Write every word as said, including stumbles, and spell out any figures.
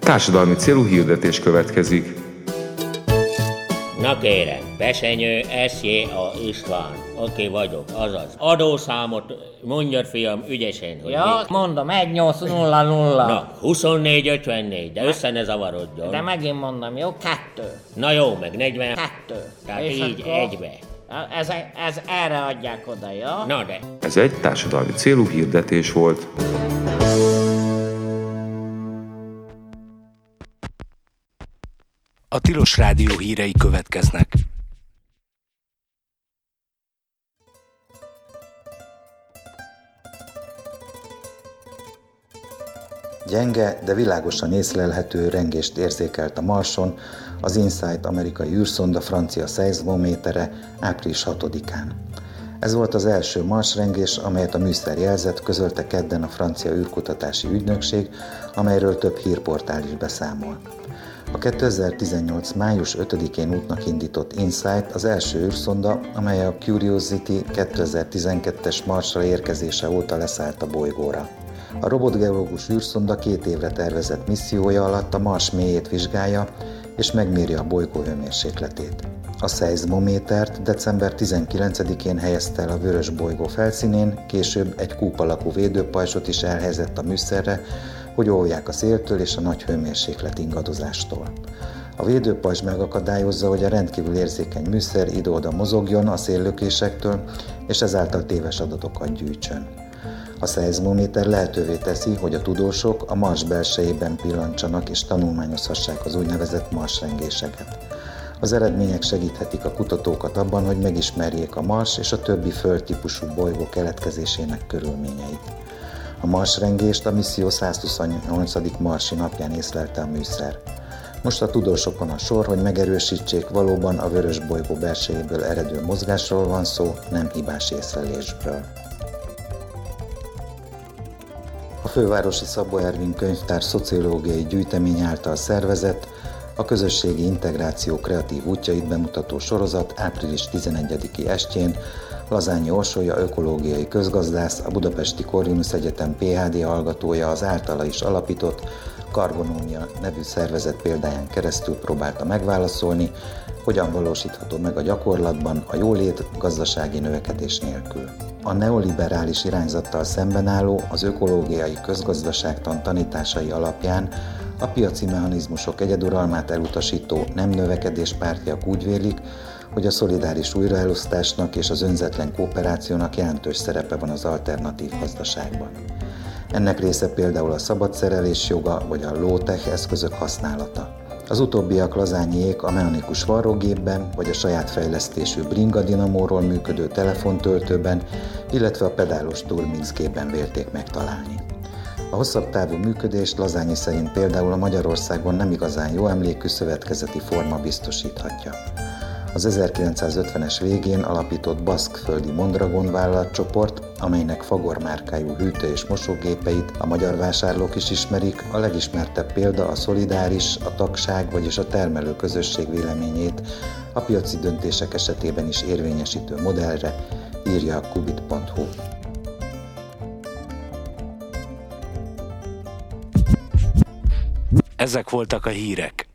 társadalmi célú hirdetés következik. Na kérem, Besenyő, es jé á István. Oké vagyok, azaz. Adószámot mondjad, fiam, ügyesen, hogy Ja, mi... mondom, egy nyolc nulla nulla. Na, huszonnégy ötvennégy, de össze ne zavarodjon. De megint mondom, jó? Kettő. Na jó, meg negyven... Kettő. Tehát És így, akkor egybe. Ez, ez erre adják oda, jó? Na de... Ez egy társadalmi célú hirdetés volt. A Tilos Rádió hírei következnek. Gyenge, de világosan észlelhető rengést érzékelt a Marson az InSight amerikai űrszonda francia szeizmométere április hatodikán. Ez volt az első marsrengés, amelyet a műszer jelzett, közölte kedden a francia űrkutatási ügynökség, amelyről több hírportál is beszámol. A kétezer-tizennyolc. május ötödikén útnak indított InSight az első űrszonda, amely a Curiosity kétezer-tizenkettes Marsra érkezése óta leszállt a bolygóra. A robotgeológus űrszonda két évre tervezett missziója alatt a Mars mélyét vizsgálja és megméri a bolygó hőmérsékletét. A szeizmométert december tizenkilencedikén helyezte el a vörös bolygó felszínén, később egy kúp alakú védőpajzsot is elhelyezett a műszerre, hogy óvják a széltől és a nagy hőmérséklet ingadozástól. A védőpajzs megakadályozza, hogy a rendkívül érzékeny műszer ide-oda mozogjon a széllökésektől, és ezáltal téves adatokat gyűjtsön. A szeizmométer lehetővé teszi, hogy a tudósok a Mars belsejében pillantsanak és tanulmányozhassák az úgynevezett marsrengéseket. Az eredmények segíthetik a kutatókat abban, hogy megismerjék a Mars és a többi földtípusú bolygó keletkezésének körülményeit. A marsrengést a misszió százhuszonnyolcadik marsi napján észlelte a műszer. Most a tudósokon a sor, hogy megerősítsék, valóban a vörös bolygó belsejéből eredő mozgásról van szó, nem hibás észlelésből. A fővárosi Szabó Ervin könyvtár szociológiai gyűjtemény által szervezett, a közösségi integráció kreatív útjait bemutató sorozat április tizenegyediki estjén Lazányi Orsolya ökológiai közgazdász, a Budapesti Corvinus Egyetem pé há dé hallgatója az általa is alapított Karbonómia nevű szervezet példáján keresztül próbálta megválaszolni, hogyan valósítható meg a gyakorlatban a jólét gazdasági növekedés nélkül. A neoliberális irányzattal szemben álló, az ökológiai közgazdaságtan tanításai alapján a piaci mechanizmusok egyeduralmát elutasító nem növekedés pártiak úgy vélik, hogy a szolidáris újraelosztásnak és az önzetlen kooperációnak jelentős szerepe van az alternatív gazdaságban. Ennek része például a szabad szerelés joga vagy a low-tech eszközök használata. Az utóbbiak Lazányiék a mechanikus varrógépben vagy a saját fejlesztésű bringa dinamóról működő telefontöltőben, illetve a pedálos turmixgépben vélték megtalálni. A hosszabb távú működést Lazányi szerint például a Magyarországon nem igazán jó emlékű szövetkezeti forma biztosíthatja. Az ezerkilencszázötvenes végén alapított baszkföldi Mondragon vállalatcsoport, amelynek Fagor márkájú hűtő- és mosógépeit a magyar vásárlók is ismerik, a legismertebb példa a szolidáris, a tagság, vagyis a termelő közösség véleményét a piaci döntések esetében is érvényesítő modellre, írja a kubit pont hu. Ezek voltak a hírek.